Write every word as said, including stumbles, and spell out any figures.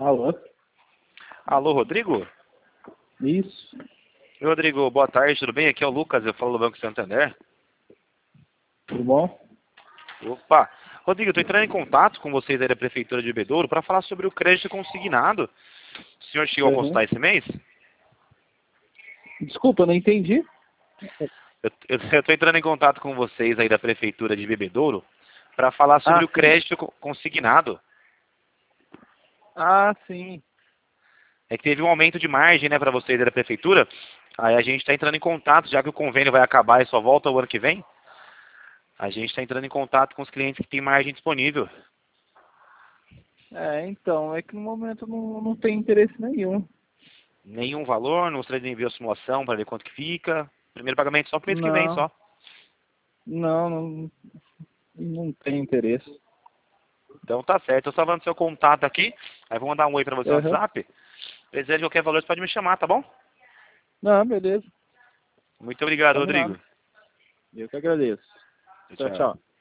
Alô? Alô, Rodrigo? Isso. Oi, Rodrigo, boa tarde, tudo bem? Aqui é o Lucas, eu falo do Banco Santander. Tudo bom? Opa! Rodrigo, eu estou entrando em contato com vocês aí da Prefeitura de Bebedouro para falar sobre o crédito consignado. O senhor chegou a Uhum. consultar esse mês? Desculpa, não entendi. Eu estou entrando em contato com vocês aí da Prefeitura de Bebedouro para falar sobre Ah, o sim. crédito co- consignado. Ah, sim. É que teve um aumento de margem, né, para vocês aí da Prefeitura. Aí a gente está entrando em contato, já que o convênio vai acabar e só volta o ano que vem. A gente está entrando em contato com os clientes que têm margem disponível. É, então, é que no momento não, não tem interesse nenhum. Nenhum valor, não gostaria de enviar a simulação para ver quanto que fica. Primeiro pagamento só pro mês que vem, Não, só. não, não, não tem interesse. Então tá certo, eu só mando seu contato aqui, aí vou mandar um oi para você no Uhum. WhatsApp. Precisando de qualquer valor, você pode me chamar, tá bom? Não, beleza. Muito obrigado, Rodrigo. Combinado. Eu que agradeço. Tchau, Tchau, tchau. tchau.